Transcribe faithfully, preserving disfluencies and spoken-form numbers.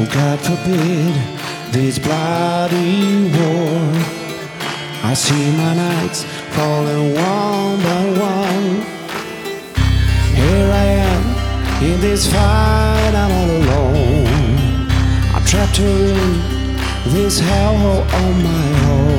God forbid this bloody war. I see my nights falling one by one. Here I am in this fight, I'm all alone. I'm trapped in this hellhole on my own.